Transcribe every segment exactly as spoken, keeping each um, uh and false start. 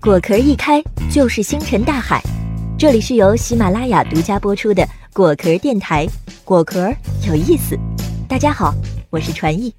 果壳一开就是星辰大海，这里是由喜马拉雅独家播出的果壳电台，果壳有意思。大家好，我是传艺。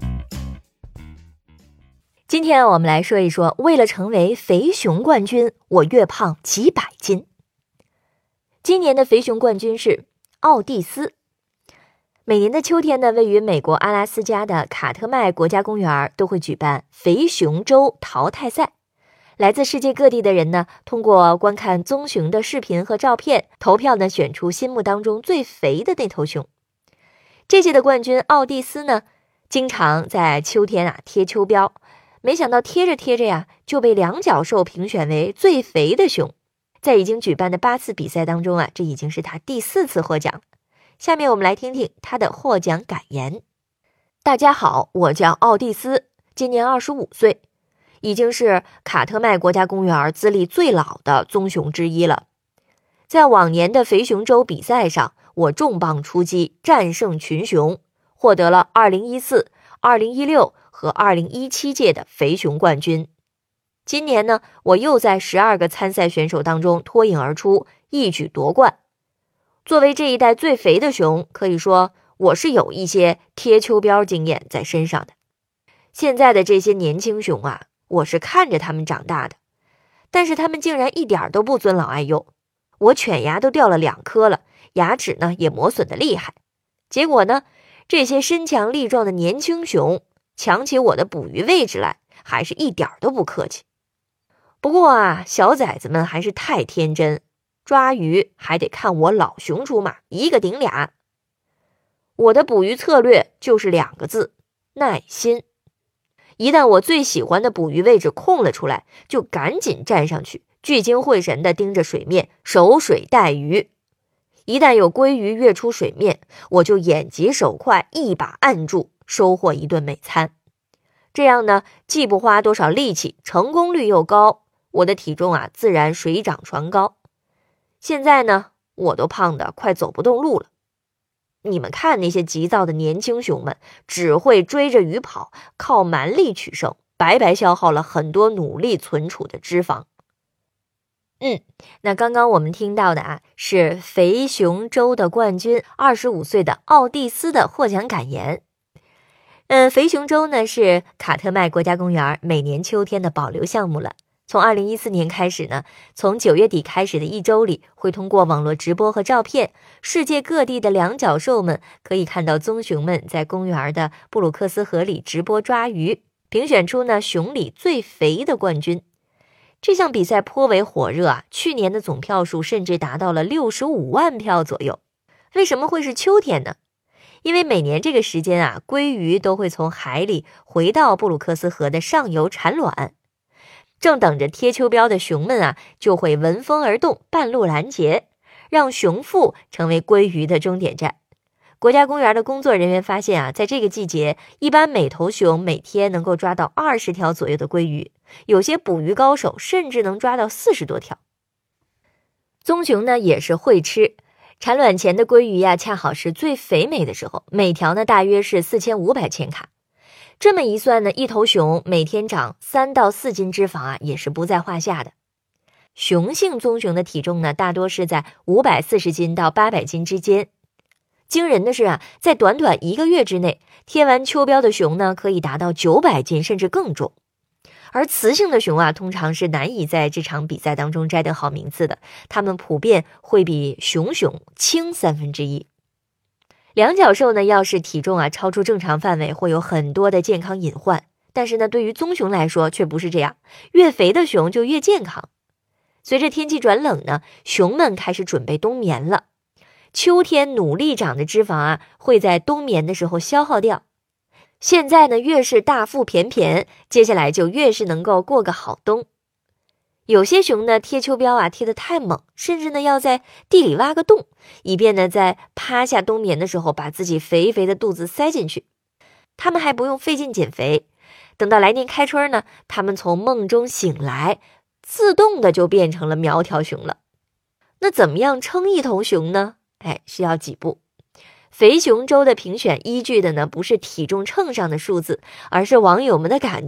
今天我们来说一说，为了成为肥熊冠军，我越胖几百斤。今年的肥熊冠军是奥蒂斯。每年的秋天呢，位于美国阿拉斯加的卡特麦国家公园都会举办肥熊周淘汰赛。来自世界各地的人呢，通过观看棕熊的视频和照片，投票呢选出心目当中最肥的那头熊。这届的冠军奥蒂斯呢，经常在秋天啊贴秋膘，没想到贴着贴着呀，就被两脚兽评选为最肥的熊。在已经举办的八次比赛当中啊，这已经是他第四次获奖。下面我们来听听他的获奖感言。大家好，我叫奥蒂斯，今年二十五岁。已经是卡特麦国家公园资历最老的棕熊之一了。在往年的肥熊周比赛上，我重磅出击，战胜群雄，获得了二零一四、二零一六和二零一七届的肥熊冠军。今年呢，我又在十二个参赛选手当中脱颖而出，一举夺冠。作为这一代最肥的熊，可以说我是有一些贴秋膘经验在身上的。现在的这些年轻熊啊，我是看着他们长大的，但是他们竟然一点都不尊老爱幼。我犬牙都掉了两颗了，牙齿呢也磨损的厉害。结果呢，这些身强力壮的年轻熊抢起我的捕鱼位置来，还是一点都不客气。不过啊，小崽子们还是太天真，抓鱼还得看我老熊出马，一个顶俩。我的捕鱼策略就是两个字：耐心。一旦我最喜欢的捕鱼位置空了出来，就赶紧站上去，聚精会神地盯着水面，守水待鱼。一旦有鲑鱼跃出水面，我就眼疾手快，一把按住，收获一顿美餐。这样呢，既不花多少力气，成功率又高，我的体重啊自然水涨船高。现在呢，我都胖得快走不动路了。你们看那些急躁的年轻熊们，只会追着鱼跑，靠蛮力取胜，白白消耗了很多努力存储的脂肪。嗯，那刚刚我们听到的啊，是肥熊周的冠军二十五岁的奥蒂斯的获奖感言。嗯，肥熊周呢是卡特麦国家公园每年秋天的保留项目了。从二零一四年开始呢，从九月底开始的一周里，会通过网络直播和照片，世界各地的两脚兽们可以看到棕熊们在公园的布鲁克斯河里直播抓鱼，评选出呢熊里最肥的冠军。这项比赛颇为火热啊，去年的总票数甚至达到了六十五万票左右。为什么会是秋天呢？因为每年这个时间啊，鲑鱼都会从海里回到布鲁克斯河的上游产卵。正等着贴秋膘的熊们啊，就会闻风而动，半路拦截，让熊腹成为鲑鱼的终点站。国家公园的工作人员发现啊，在这个季节，一般每头熊每天能够抓到二十条左右的鲑鱼，有些捕鱼高手甚至能抓到四十多条。棕熊呢也是会吃，产卵前的鲑鱼呀、啊，恰好是最肥美的时候，每条呢大约是四千五百千卡。这么一算呢，一头熊每天长三到四斤脂肪啊，也是不在话下的。雄性棕熊的体重呢，大多是在五百四十斤到八百斤之间。惊人的是啊，在短短一个月之内，贴完秋膘的熊呢，可以达到九百斤甚至更重。而雌性的熊啊，通常是难以在这场比赛当中摘得好名次的，它们普遍会比雄熊轻三分之一。两脚兽呢，要是体重啊超出正常范围，会有很多的健康隐患。但是呢，对于棕熊来说却不是这样，越肥的熊就越健康。随着天气转冷呢，熊们开始准备冬眠了。秋天努力长的脂肪啊，会在冬眠的时候消耗掉。现在呢，越是大腹便便，接下来就越是能够过个好冬。有些熊呢贴秋膘啊贴得太猛，甚至呢要在地里挖个洞，以便呢在趴下冬眠的时候把自己肥肥的肚子塞进去。它们还不用费劲减肥，等到来年开春呢，它们从梦中醒来，自动的就变成了苗条熊了。那怎么样称一头熊呢？哎，需要几步。肥熊周的评选依据的呢不是体重秤上的数字，而是网友们的感觉。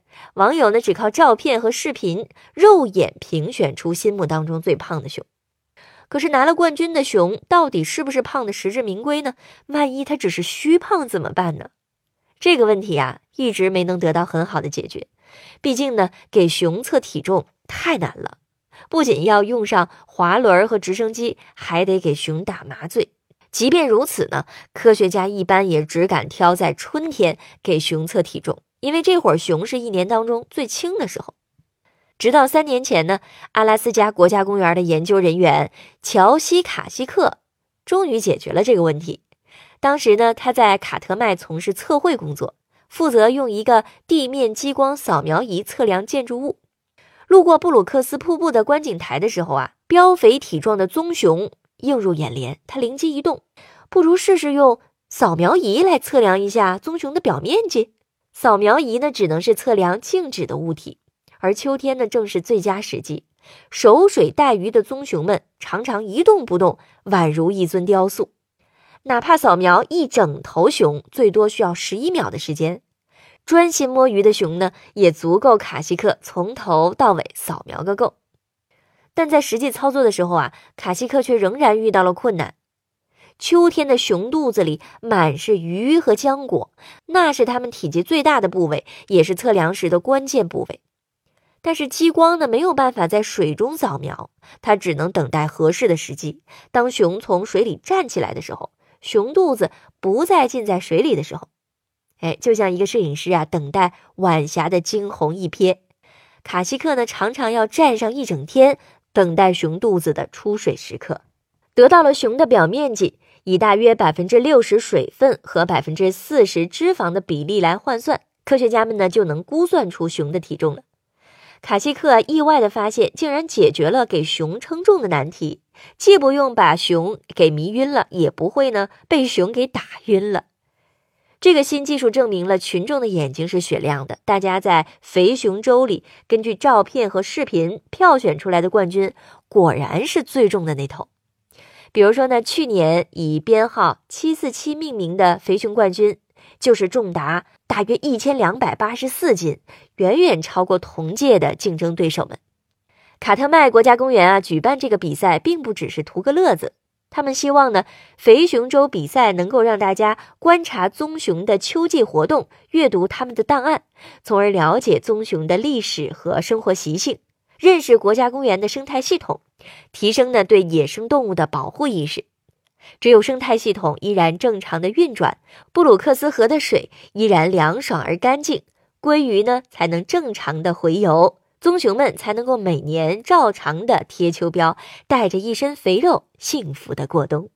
网友呢只靠照片和视频肉眼评选出心目当中最胖的熊。可是拿了冠军的熊到底是不是胖的实至名归呢？万一它只是虚胖怎么办呢？这个问题啊，一直没能得到很好的解决。毕竟呢，给熊测体重太难了，不仅要用上滑轮和直升机，还得给熊打麻醉。即便如此呢，科学家一般也只敢挑在春天给熊测体重，因为这会儿熊是一年当中最轻的时候。直到三年前呢，阿拉斯加国家公园的研究人员乔西卡西克终于解决了这个问题。当时呢，他在卡特麦从事测绘工作，负责用一个地面激光扫描仪测量建筑物。路过布鲁克斯瀑布的观景台的时候啊，膘肥体壮的棕熊映入眼帘，他灵机一动，不如试试用扫描仪来测量一下棕熊的表面积。扫描仪呢，只能是测量静止的物体，而秋天呢，正是最佳时机。守水待鱼的棕熊们常常一动不动，宛如一尊雕塑。哪怕扫描一整头熊，最多需要十一秒的时间。专心摸鱼的熊呢，也足够卡西克从头到尾扫描个够。但在实际操作的时候啊，卡西克却仍然遇到了困难。秋天的熊肚子里满是鱼和浆果，那是它们体积最大的部位，也是测量时的关键部位。但是激光呢，没有办法在水中扫描，它只能等待合适的时机。当熊从水里站起来的时候，熊肚子不再浸在水里的时候，哎，就像一个摄影师啊，等待晚霞的惊鸿一瞥。卡西克呢，常常要站上一整天，等待熊肚子的出水时刻。得到了熊的表面积，以大约百分之六十水分和百分之四十脂肪的比例来换算，科学家们呢就能估算出熊的体重了。卡西克意外地发现，竟然解决了给熊称重的难题，既不用把熊给迷晕了，也不会呢被熊给打晕了。这个新技术证明了群众的眼睛是雪亮的，大家在肥熊周里根据照片和视频票选出来的冠军，果然是最重的那头。比如说呢，去年以编号七四七命名的肥熊冠军，就是重达大约一千两百八十四斤，远远超过同届的竞争对手们。卡特麦国家公园啊，举办这个比赛并不只是图个乐子，他们希望呢，肥熊周比赛能够让大家观察棕熊的秋季活动，阅读他们的档案，从而了解棕熊的历史和生活习性，认识国家公园的生态系统，提升呢对野生动物的保护意识。只有生态系统依然正常的运转，布鲁克斯河的水依然凉爽而干净，鲑鱼呢才能正常的洄游，棕熊们才能够每年照常的贴秋膘，带着一身肥肉幸福的过冬。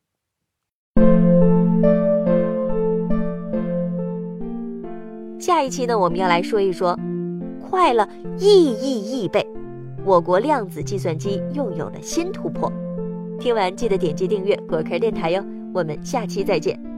下一期呢，我们要来说一说快了亿亿亿倍，我国量子计算机又有了新突破。听完记得点击订阅果壳电台哟，我们下期再见。